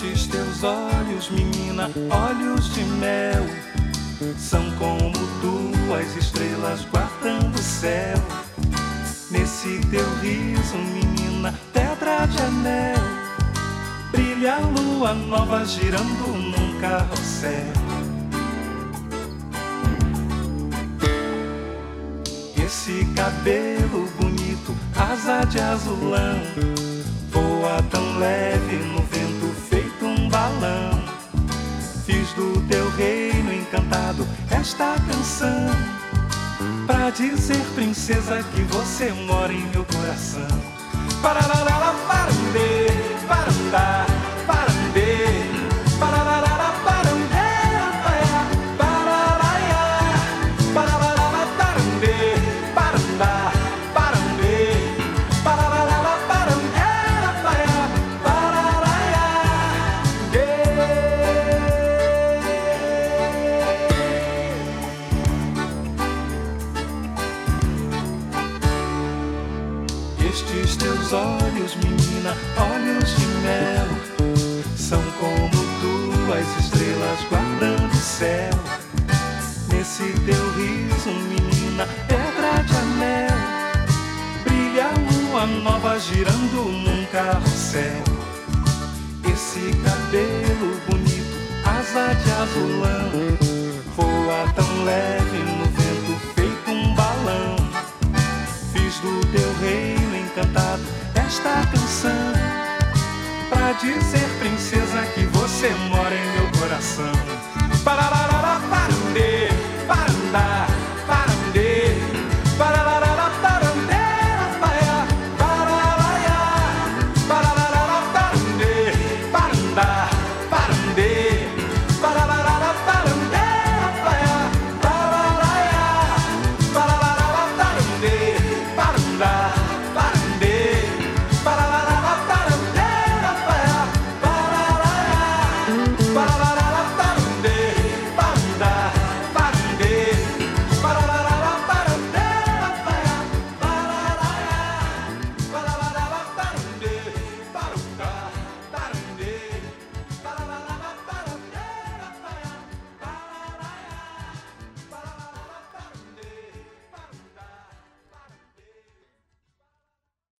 Estes teus olhos, menina, olhos de mel, são como duas estrelas guardando o céu. Nesse teu riso, menina, pedra de anel, brilha a lua nova girando num carrossel. Esse cabelo bonito, asa de azulão, voa tão leve no vento feito um balão. Fiz do teu reino encantado esta canção, pra dizer, princesa, que você mora em meu coração. Pararara, parandê, parandá, parandê, pararara, parandê, pararaia, pararara, parandê, parandá, parandê, pararara, parandê, pararaia. Estes teus olhos, menina, olhos de mel, são como duas estrelas guardando o céu. Nesse teu riso, menina, pedra de anel, brilha a lua nova girando num carrossel. Esse cabelo bonito, asa de azulão, voa tão leve no vento feito um balão. Fiz do teu reino encantado esta canção, pra dizer, princesa, que você mora em meu coração. Pararara, parandê, parandá,